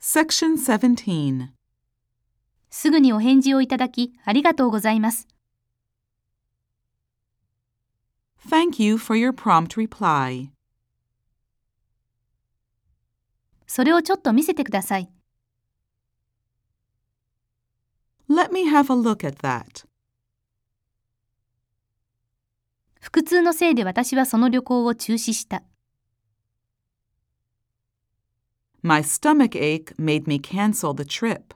Section 17. すぐにお返事をいただきありがとうございます。 Thank you for your prompt reply. それをちょっと見せてください。 Let me have a look at that. 腹痛のせいで私はその旅行を中止した。 My stomach ache made me cancel the trip.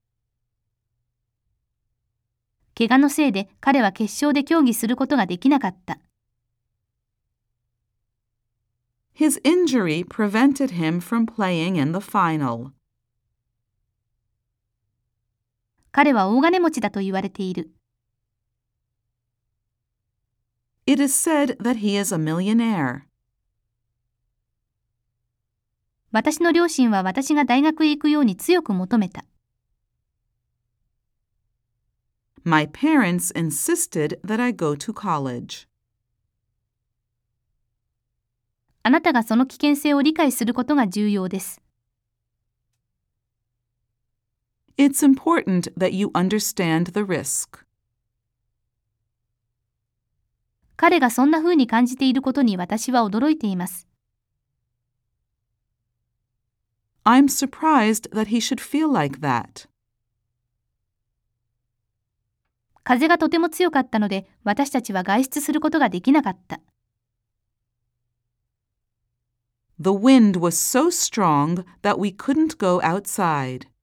怪我のせいで彼は決勝で競技することができなかった。 His injury prevented him from playing in the final. 彼は大金持ちだと言われている。 It is said that he is a millionaire. 私の両親は私が大学へ行くように強く求めた。 My parents insisted that I go to college. あなたがその危険性を理解することが重要です。 It's important that you understand the risk. 彼がそんな風に感じていることに私は驚いています。 I'm surprised that he should feel like that. 風がとても強かったので私たちは外出することができなかった。 The wind was so strong that we couldn't go outside.